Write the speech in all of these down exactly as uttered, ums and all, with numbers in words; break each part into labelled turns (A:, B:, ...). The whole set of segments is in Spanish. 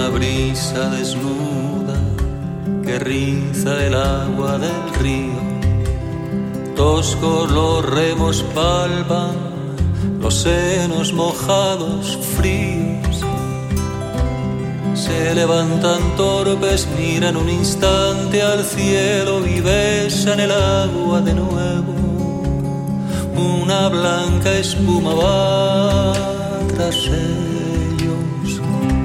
A: una brisa desnuda que riza el agua del río. Toscos los remos palpan los senos mojados fríos. Se levantan torpes, miran un instante al cielo y besan el agua de nuevo. Una blanca espuma va tras ellos.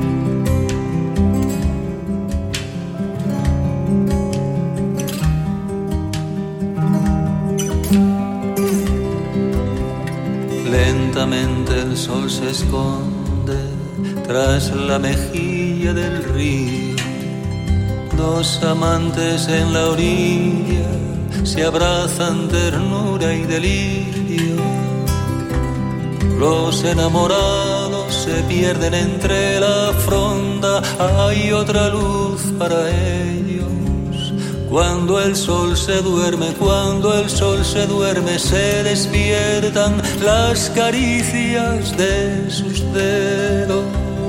A: Lentamente el sol se esconde tras la mejilla del río. Dos amantes en la orilla se abrazan ternura y delirio. Los enamorados se pierden entre la fronda. Hay otra luz para ellos. Cuando el sol se duerme, cuando el sol se duerme, se despiertan las caricias de sus dedos.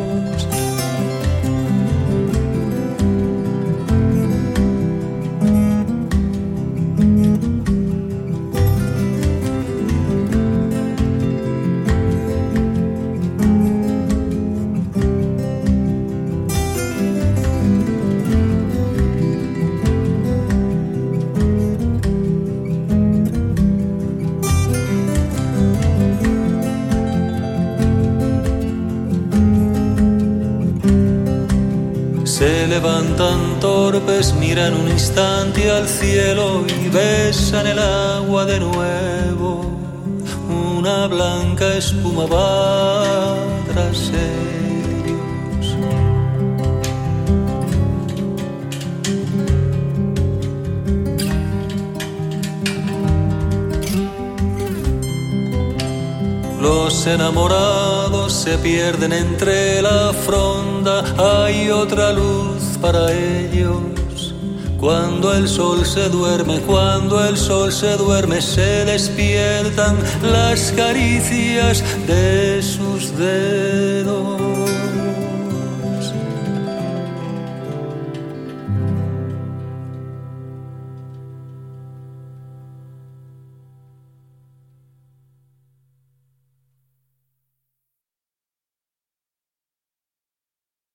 A: Se levantan torpes, miran un instante al cielo y besan el agua de nuevo. Una blanca espuma va tras ellos. Los enamorados se pierden entre la fronda. Hay otra luz para ellos. Cuando el sol se duerme, cuando el sol se duerme, se despiertan las caricias de sus dedos.